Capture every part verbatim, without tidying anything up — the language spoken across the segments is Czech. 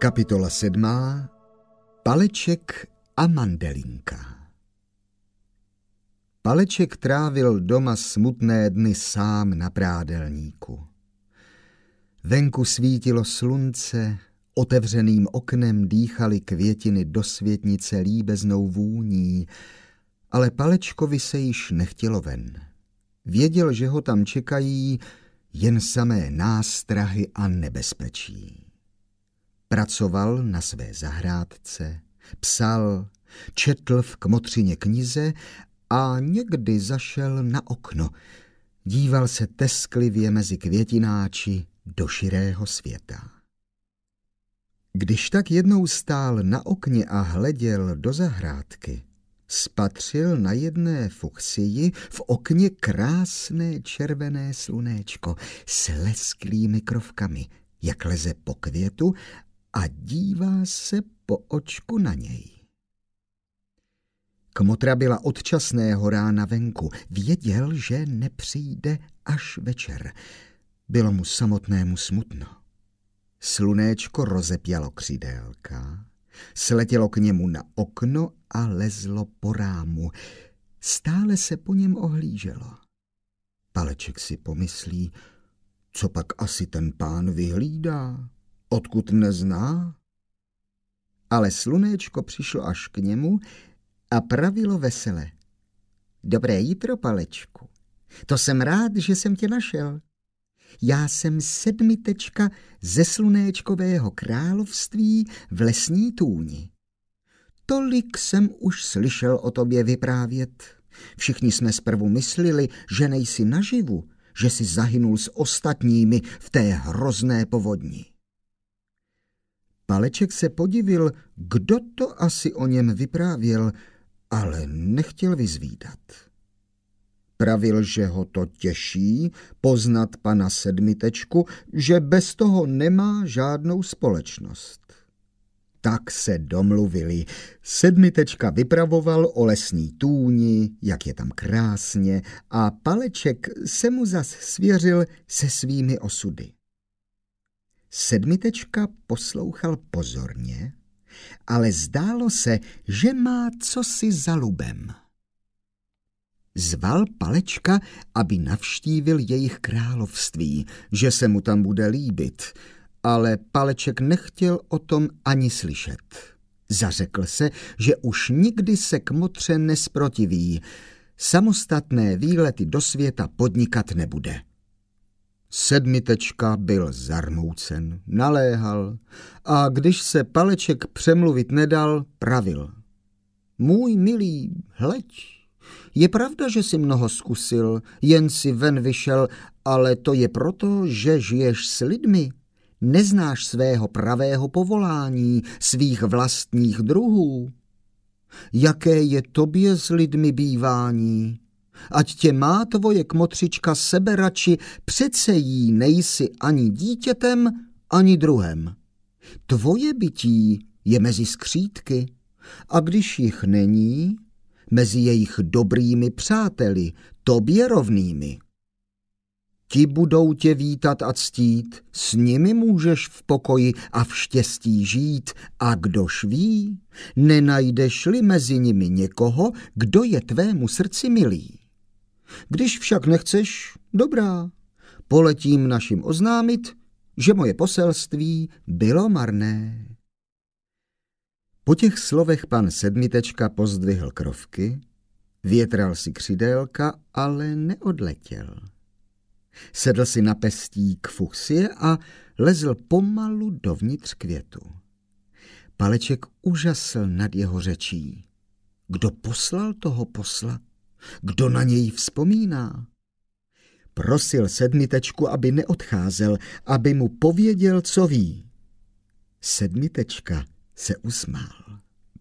Kapitola sedmá. Paleček a mandelinka. Paleček trávil doma smutné dny sám na prádelníku. Venku svítilo slunce, otevřeným oknem dýchaly květiny do světnice líbeznou vůní, ale Palečkovi se již nechtělo ven. Věděl, že ho tam čekají jen samé nástrahy a nebezpečí. Pracoval na své zahrádce, psal, četl v kmotřině knize a někdy zašel na okno. Díval se tesklivě mezi květináči do širého světa. Když tak jednou stál na okně a hleděl do zahrádky, spatřil na jedné fuchsii v okně krásné červené slunéčko s lesklými krovkami, jak leze po květu a dívá se po očku na něj. Kmotra byla od časného rána venku. Věděl, že nepřijde až večer. Bylo mu samotnému smutno. Slunéčko rozepělo křidélka, sletělo k němu na okno a lezlo po rámu. Stále se po něm ohlíželo. Paleček si pomyslí, co pak asi ten pán vyhlídá, odkud nezná? Ale slunéčko přišlo až k němu a pravilo vesele. Dobré jitro, Palečku. To jsem rád, že jsem tě našel. Já jsem Sedmitečka ze Slunéčkového království v lesní tůni. Tolik jsem už slyšel o tobě vyprávět. Všichni jsme zprvu myslili, že nejsi naživu, že jsi zahynul s ostatními v té hrozné povodni. Paleček se podivil, kdo to asi o něm vyprávěl, ale nechtěl vyzvídat. Pravil, že ho to těší poznat pana Sedmitečku, že bez toho nemá žádnou společnost. Tak se domluvili. Sedmitečka vypravoval o lesní tůni, jak je tam krásně, a Paleček se mu zas svěřil se svými osudy. Sedmitečka poslouchal pozorně, ale zdálo se, že má cosi za lubem. Zval Palečka, aby navštívil jejich království, že se mu tam bude líbit, ale Paleček nechtěl o tom ani slyšet. Zařekl se, že už nikdy se kmotře nesprotiví, samostatné výlety do světa podnikat nebude. Sedmitečka byl zarmoucen, naléhal a když se Paleček přemluvit nedal, pravil. Můj milý, hleď, je pravda, že jsi mnoho zkusil, jen si ven vyšel, ale to je proto, že žiješ s lidmi. Neznáš svého pravého povolání, svých vlastních druhů. Jaké je tobě s lidmi bývání? Ať tě má tvoje kmotřička seberači, přece jí nejsi ani dítětem, ani druhem. Tvoje bytí je mezi skřítky, a když jich není, mezi jejich dobrými přáteli, tobě rovnými. Ti budou tě vítat a ctít, s nimi můžeš v pokoji a v štěstí žít, a kdož ví, nenajdeš-li mezi nimi někoho, kdo je tvému srdci milý. Když však nechceš, dobrá, poletím našim oznámit, že moje poselství bylo marné. Po těch slovech pan Sedmitečka pozdvihl krovky, větral si křidélka, ale neodletěl. Sedl si na pestík fuchsie a lezl pomalu dovnitř květu. Paleček užasl nad jeho řečí. Kdo poslal toho posla? Kdo na něj vzpomíná? Prosil Sedmitečku, aby neodcházel, aby mu pověděl, co ví. Sedmitečka se usmál.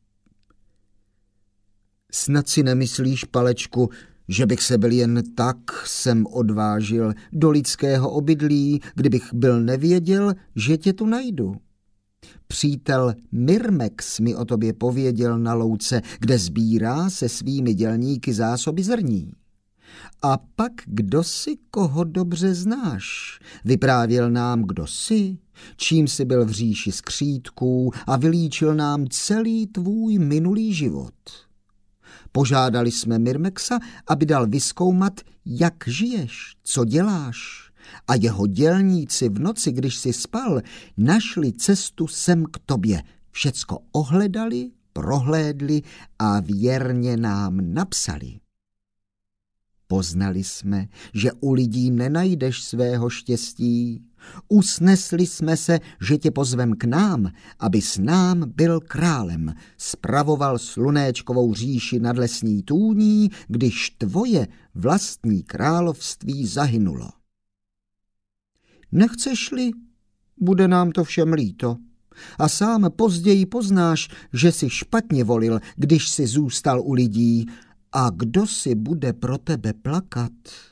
Snad si nemyslíš, Palečku, že bych se byl jen tak sem odvážil do lidského obydlí, kdybych byl nevěděl, že tě tu najdu. Přítel Myrmex mi o tobě pověděl na louce, kde sbírá se svými dělníky zásoby zrní. A pak kdo si koho dobře znáš? Vyprávěl nám, kdo jsi, čím jsi byl v říši skřítků a vylíčil nám celý tvůj minulý život. Požádali jsme Myrmexa, aby dal vyzkoumat, jak žiješ, co děláš. A jeho dělníci v noci, když si spal, našli cestu sem k tobě. Všecko ohledali, prohlédli a věrně nám napsali. Poznali jsme, že u lidí nenajdeš svého štěstí. Usnesli jsme se, že tě pozvem k nám, aby s nám byl králem, spravoval slunéčkovou říši nad lesní tůní, když tvoje vlastní království zahynulo. Nechceš-li, bude nám to všem líto. A sám později poznáš, že jsi špatně volil, když jsi zůstal u lidí. A kdo si bude pro tebe plakat?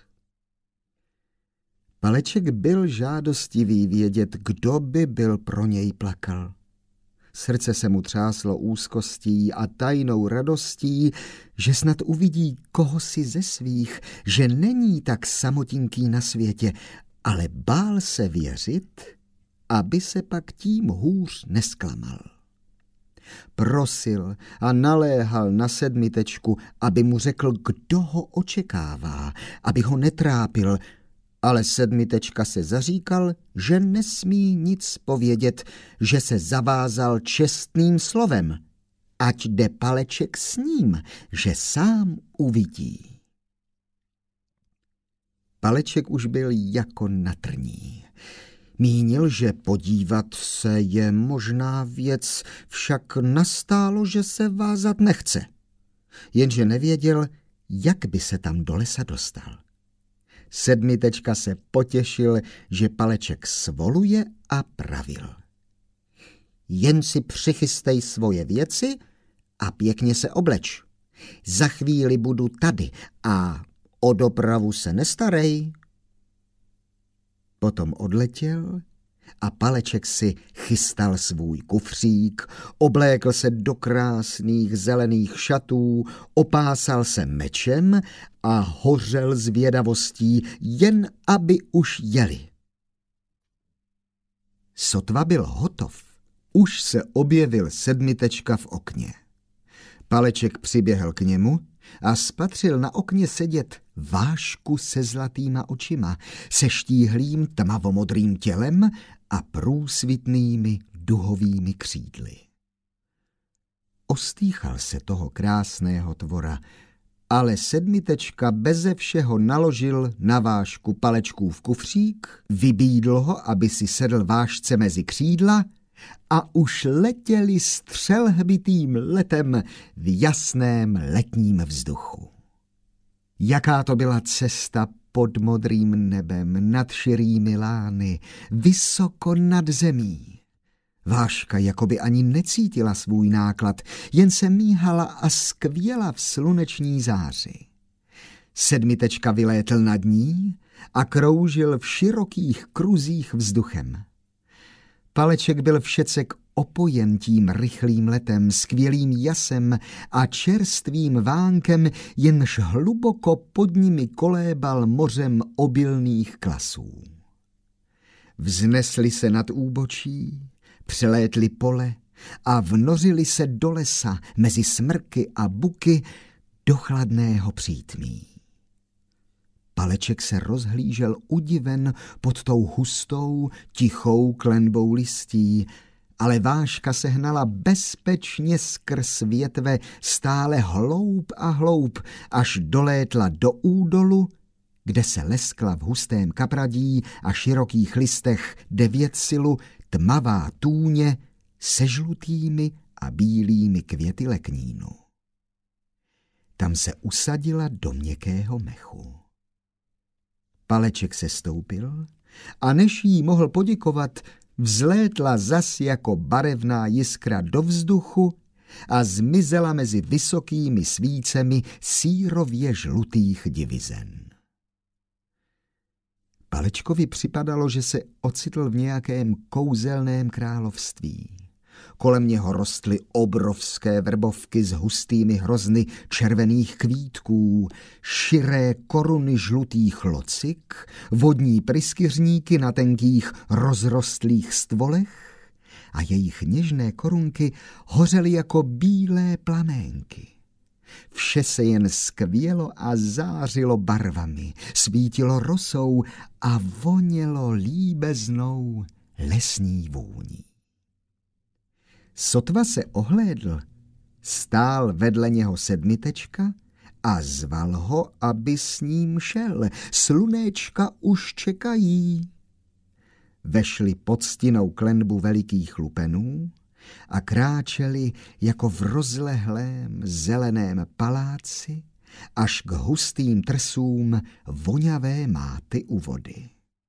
Paleček byl žádostivý vědět, kdo by byl pro něj plakal. Srdce se mu třáslo úzkostí a tajnou radostí, že snad uvidí koho si ze svých, že není tak samotinký na světě, ale bál se věřit, aby se pak tím hůř nesklamal. Prosil a naléhal na Sedmitečku, aby mu řekl, kdo ho očekává, aby ho netrápil, ale Sedmitečka se zaříkal, že nesmí nic povědět, že se zavázal čestným slovem, ať jde Paleček s ním, že sám uvidí. Paleček už byl jako na trní. Mínil, že podívat se je možná věc, však nastálo, že se vázat nechce. Jenže nevěděl, jak by se tam do lesa dostal. Sedmitečka se potěšil, že Paleček svoluje a pravil. Jen si přichystej svoje věci a pěkně se obleč. Za chvíli budu tady a o dopravu se nestarej. Potom odletěl a Paleček si chystal svůj kufřík, oblékl se do krásných zelených šatů, opásal se mečem a hořel zvědavostí, jen aby už jeli. Sotva byl hotov, už se objevil Sedmitečka v okně. Paleček přiběhl k němu a spatřil na okně sedět Vášku se zlatýma očima, se štíhlým tmavomodrým tělem a průsvitnými duhovými křídly. Ostýchal se toho krásného tvora, ale Sedmitečka beze všeho naložil na Vášku Palečkův kufřík, vybídl ho, aby si sedl Vášce mezi křídla a už letěli střelhbitým letem v jasném letním vzduchu. Jaká to byla cesta pod modrým nebem, nad širými lány, vysoko nad zemí. Váška jakoby ani necítila svůj náklad, jen se míhala a skvěla v sluneční záři. Sedmitečka vylétl nad ní a kroužil v širokých kruzích vzduchem. Paleček byl všecek opojen tím rychlým letem, skvělým jasem a čerstvým vánkem, jenž hluboko pod nimi kolébal mořem obilných klasů. Vznesli se nad úbočí, přelétli pole a vnořili se do lesa mezi smrky a buky do chladného přítmí. Paleček se rozhlížel udiven pod tou hustou, tichou klenbou listí, ale Váška se hnala bezpečně skrz větve stále hloub a hloub, až dolétla do údolu, kde se leskla v hustém kapradí a širokých listech devětsilu tmavá tůně se žlutými a bílými květy leknínu. Tam se usadila do měkkého mechu. Paleček se stoupil a než jí mohl poděkovat, vzlétla zas jako barevná jiskra do vzduchu a zmizela mezi vysokými svícemi sírově žlutých divizen. Palečkovi připadalo, že se ocitl v nějakém kouzelném království. kolem něho rostly obrovské vrbovky s hustými hrozny červených kvítků, širé koruny žlutých locik, vodní pryskyřníky na tenkých rozrostlých stvolech a jejich něžné korunky hořely jako bílé plaménky. Vše se jen skvělo a zářilo barvami, svítilo rosou a vonělo líbeznou lesní vůní. Sotva se ohlédl, stál vedle něho Sedmitečka a zval ho, aby s ním šel. Slunéčka už čekají. Vešli pod stinnou klenbu velikých lupenů a kráčeli jako v rozlehlém zeleném paláci až k hustým trsům voňavé máty u vody.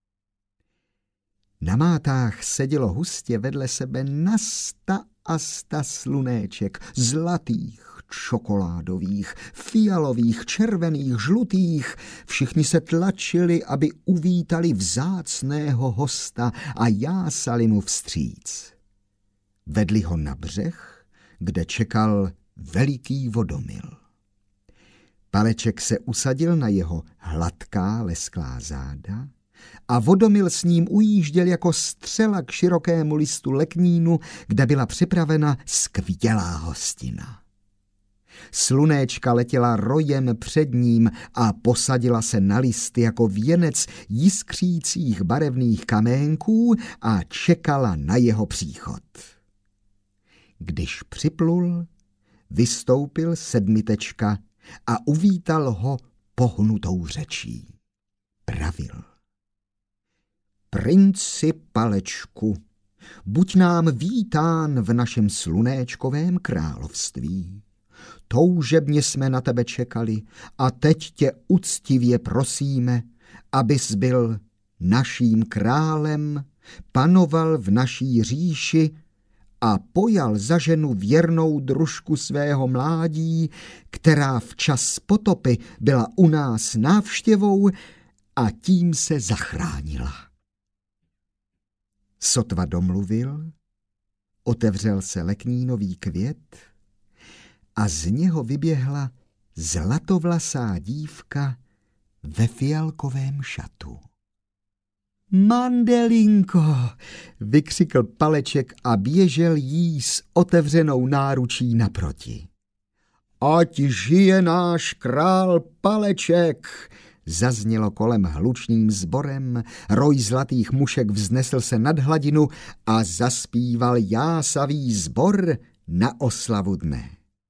Na mátách sedělo hustě vedle sebe na sta a sta slunéček, zlatých, čokoládových, fialových, červených, žlutých. Všichni se tlačili, aby uvítali vzácného hosta a jásali mu vstříc. Vedli ho na břeh, kde čekal veliký vodomyl. Paleček se usadil na jeho hladká lesklá záda a vodomyl s ním ujížděl jako střela k širokému listu leknínu, kde byla připravena skvělá hostina. Slunéčka letěla rojem před ním a posadila se na listy jako věnec jiskřících barevných kaménků a čekala na jeho příchod. Když připlul, vystoupil Sedmitečka a uvítal ho pohnutou řečí. Pravil: Princi Palečku, buď nám vítán v našem slunéčkovém království. Toužebně jsme na tebe čekali a teď tě uctivě prosíme, abys byl naším králem, panoval v naší říši a pojal za ženu věrnou družku svého mládí, která včas potopy byla u nás návštěvou a tím se zachránila. Sotva domluvil, otevřel se leknínový květ a z něho vyběhla zlatovlasá dívka ve fialkovém šatu. Mandelinko, vykřikl Paleček a běžel jí s otevřenou náručí naproti. Ať žije náš král Paleček, zaznělo kolem hlučným sborem, roj zlatých mušek vznesl se nad hladinu a zaspíval jásavý sbor na oslavu dne.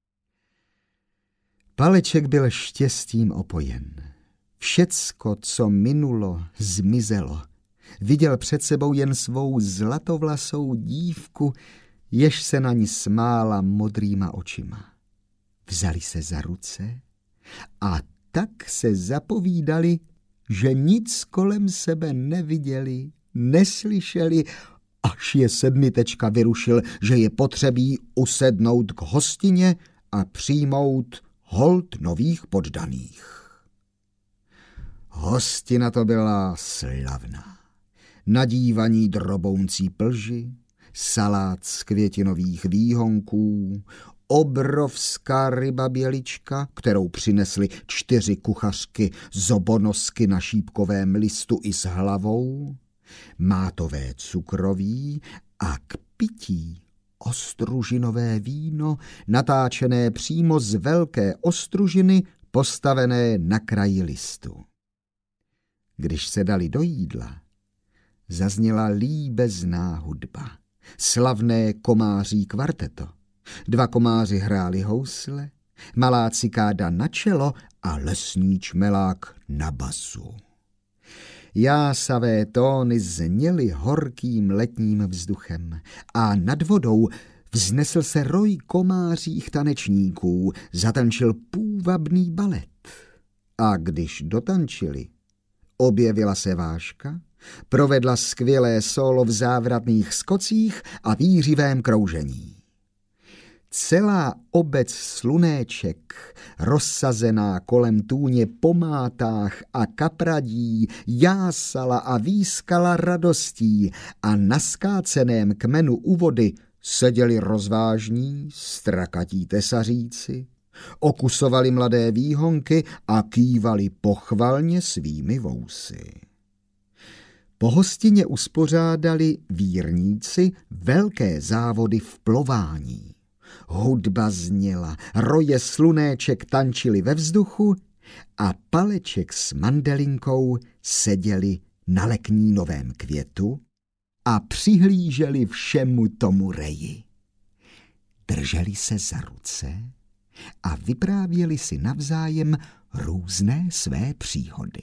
Paleček byl štěstím opojen. Všecko, co minulo, zmizelo. Viděl před sebou jen svou zlatovlasou dívku, jež se na ní smála modrýma očima. Vzali se za ruce a tak se zapovídali, že nic kolem sebe neviděli, neslyšeli, až je Sedmitečka vyrušil, že je potřebí usednout k hostině a přijmout hold nových poddaných. Hostina to byla slavná. Nadívaní drobouncí plži, salát z květinových výhonků, obrovská ryba bělička, kterou přinesly čtyři kuchařky zobonosky na šípkovém listu i s hlavou, mátové cukroví a k pití ostružinové víno, natáčené přímo z velké ostružiny, postavené na kraji listu. Když se dali do jídla, zazněla líbezná hudba, slavné komáří kvarteto. Dva komáři hráli housle, malá cikáda na čelo a lesní čmelák na basu. Jásavé tóny zněly horkým letním vzduchem a nad vodou vznesl se roj komářích tanečníků, zatančil půvabný balet. A když dotančili, objevila se Váška, provedla skvělé sólo v závratných skocích a výřivém kroužení. Celá obec slunéček, rozsazená kolem tůně po mátách a kapradí, jásala a výskala radostí a na skáceném kmenu u vody seděli rozvážní, strakatí tesaříci, okusovali mladé výhonky a kývali pochvalně svými vousy. Po hostině uspořádali vírníci velké závody v plování. Hudba zněla, roje slunéček tančily ve vzduchu a Paleček s Mandelinkou seděli na leknínovém květu a přihlíželi všemu tomu reji. Drželi se za ruce a vyprávěli si navzájem různé své příhody.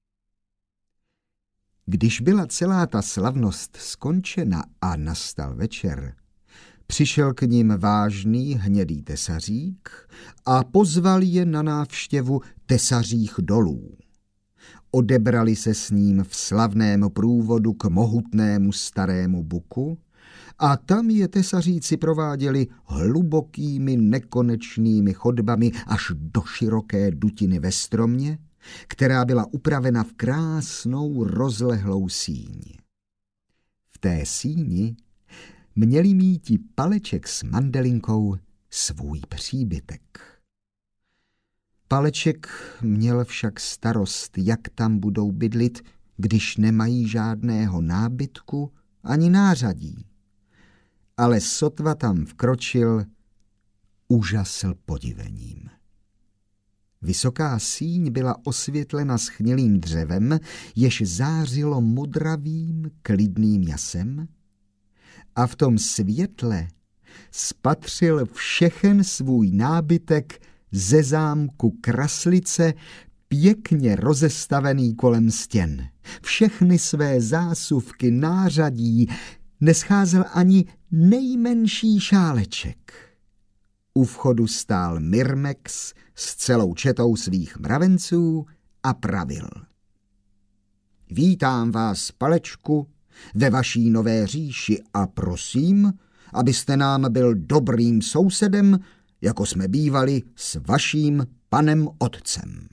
Když byla celá ta slavnost skončena a nastal večer, přišel k nim vážný hnědý tesařík a pozval je na návštěvu tesařích dolů. Odebrali se s ním v slavném průvodu k mohutnému starému buku a tam je tesaříci prováděli hlubokými nekonečnými chodbami až do široké dutiny ve stromě, která byla upravena v krásnou rozlehlou síň. V té síni měli míti Paleček s Mandelinkou svůj příbytek. Paleček měl však starost, jak tam budou bydlit, když nemají žádného nábytku ani nářadí. Ale sotva tam vkročil, užasl podivením. Vysoká síň byla osvětlena schnilým dřevem, jež zářilo modravým, klidným jasem, a v tom světle spatřil všechen svůj nábytek ze zámku Kraslice, pěkně rozestavený kolem stěn. Všechny své zásuvky, nářadí, nescházel ani nejmenší šáleček. U vchodu stál Myrmex s celou četou svých mravenců a pravil. Vítám vás, Palečku, ve vaší nové říši a prosím, abyste nám byl dobrým sousedem, jako jsme bývali s vaším panem otcem.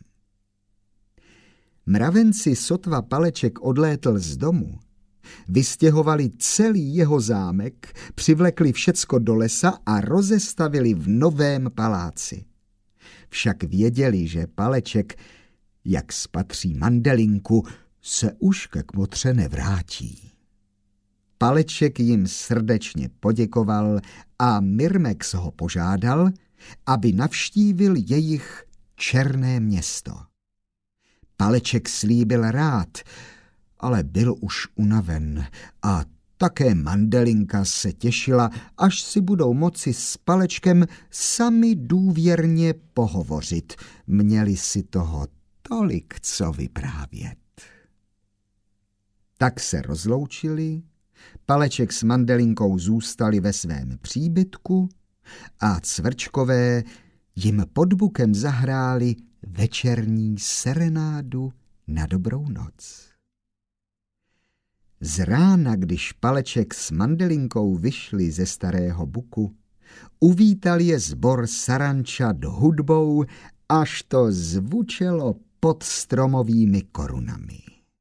Mravenci sotva Paleček odlétl z domu, vystěhovali celý jeho zámek, přivlekli všecko do lesa a rozestavili v novém paláci. Však věděli, že Paleček, jak spatří Mandelinku, se už ke kmotře nevrátí. Paleček jim srdečně poděkoval a Myrmex ho požádal, aby navštívil jejich černé město. Paleček slíbil rád, ale byl už unaven a také Mandelinka se těšila, až si budou moci s Palečkem sami důvěrně pohovořit. Měli si toho tolik co vyprávět. Tak se rozloučili, Paleček s Mandelinkou zůstali ve svém příbytku a cvrčkové jim pod bukem zahráli večerní serenádu na dobrou noc. Z rána, když Paleček s Mandelinkou vyšli ze starého buku, uvítal je sbor sarančat hudbou, až to zvučelo pod stromovými korunami.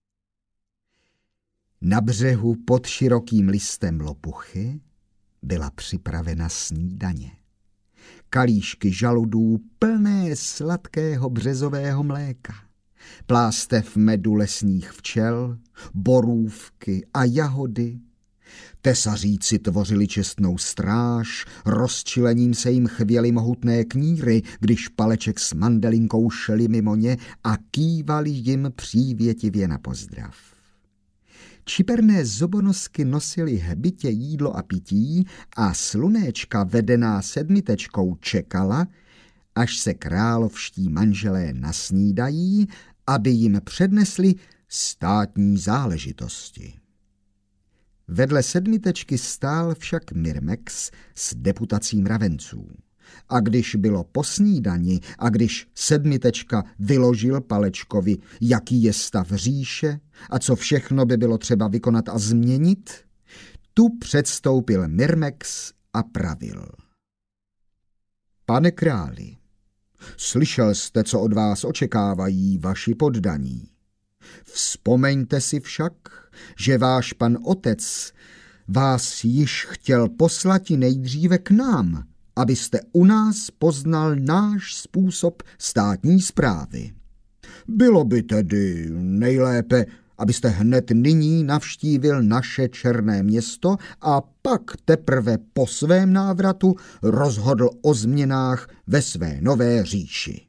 Na břehu pod širokým listem lopuchy byla připravena snídaně. Kalíšky žaludů plné sladkého březového mléka, plástev medu lesních včel, borůvky a jahody. Tesaříci tvořili čestnou stráž, rozčilením se jim chvěly mohutné kníry, když Paleček s Mandelinkou šli mimo ně a kývali jim přívětivě na pozdrav. Čiperné zobonosky nosily hbitě jídlo a pití a slunéčka vedená sedmitečkou čekala, až se královští manželé nasnídají, aby jim přednesli státní záležitosti. Vedle sedmitečky stál však Myrmex s deputací mravenců. A když bylo po snídani a když sedmitečka vyložil Palečkovi, jaký je stav říše a co všechno by bylo třeba vykonat a změnit, tu předstoupil Myrmex a pravil. Pane králi, slyšel jste, co od vás očekávají vaši poddaní. Vzpomeňte si však, že váš pan otec vás již chtěl poslati nejdříve k nám, abyste u nás poznal náš způsob státní správy. Bylo by tedy nejlépe, abyste hned nyní navštívil naše Černé město a pak teprve po svém návratu rozhodl o změnách ve své nové říši.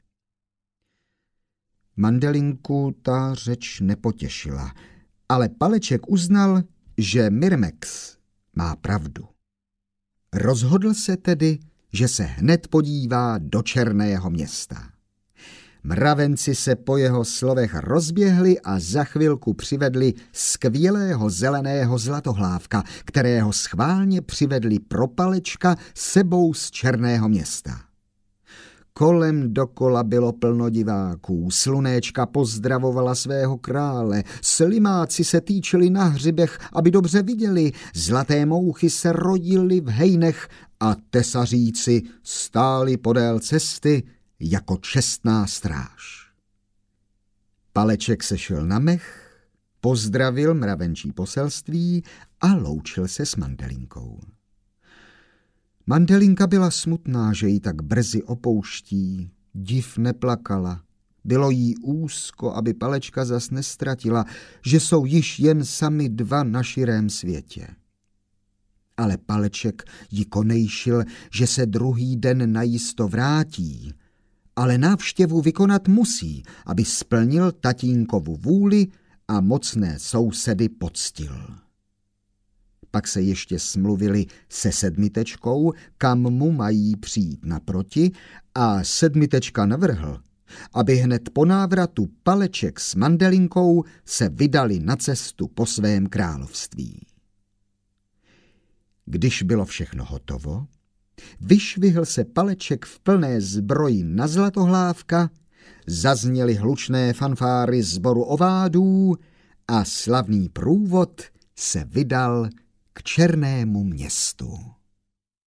Mandelinku ta řeč nepotěšila, ale Paleček uznal, že Myrmex má pravdu. Rozhodl se tedy, že se hned podívá do Černého města. Mravenci se po jeho slovech rozběhli a za chvilku přivedli skvělého zeleného zlatohlávka, kterého schválně přivedli pro Palečka sebou z Černého města. Kolem dokola bylo plno diváků, slunéčka pozdravovala svého krále, slimáci se týčili na hřibech, aby dobře viděli, zlaté mouchy se rodily v hejnech a tesaříci stáli podél cesty jako čestná stráž. Paleček sešel na mech, pozdravil mravenčí poselství a loučil se s Mandelinkou. Mandelinka byla smutná, že ji tak brzy opouští, div neplakala. Bylo jí úzko, aby Palečka zas nestratila, že jsou již jen sami dva na širém světě. Ale Paleček ji konejšil, že se druhý den najisto vrátí, ale návštěvu vykonat musí, aby splnil tatínkovu vůli a mocné sousedy poctil. Pak se ještě smluvili se Sedmitečkou, kam mu mají přijít naproti, a Sedmitečka navrhl, aby hned po návratu Paleček s Mandelinkou se vydali na cestu po svém království. Když bylo všechno hotovo, vyšvihl se Paleček v plné zbroji na zlatohlávka, zazněly hlučné fanfáry sboru ovádů a slavný průvod se vydal k Černému městu.